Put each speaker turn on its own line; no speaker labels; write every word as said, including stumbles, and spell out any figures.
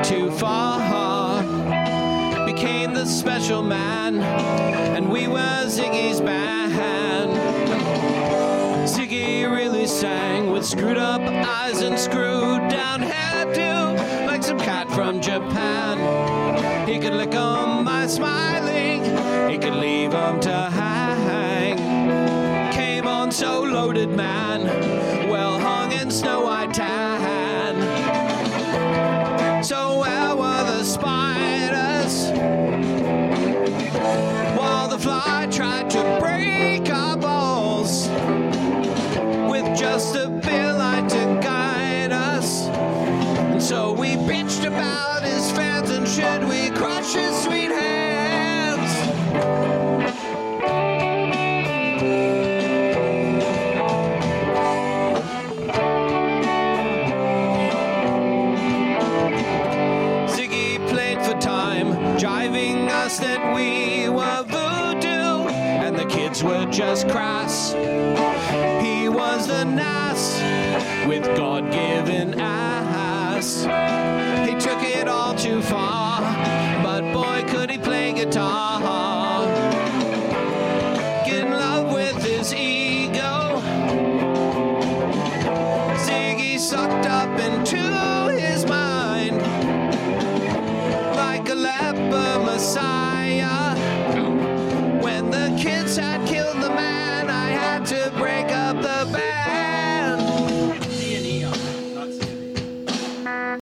too far, became the special man, and we were Ziggy's band. Ziggy really sang with screwed up eyes and screwed down hairdo, like some cat from Japan. He could lick 'em by smiling, he could leave 'em to hang. Came on so loaded, man, well hung in snow-white tan. So where were the spiders while the fly tried to break our balls with just a beer light to guide us? And so we bitched about his fans, and should we crush his sweet hands? Ziggy played for time, jiving us that we were voodoo, and the kids were just crass. He was the nass with God-given ass. He took it all too far, but boy could he play guitar. In love with his ego, Ziggy sucked up into his mind like a leper messiah.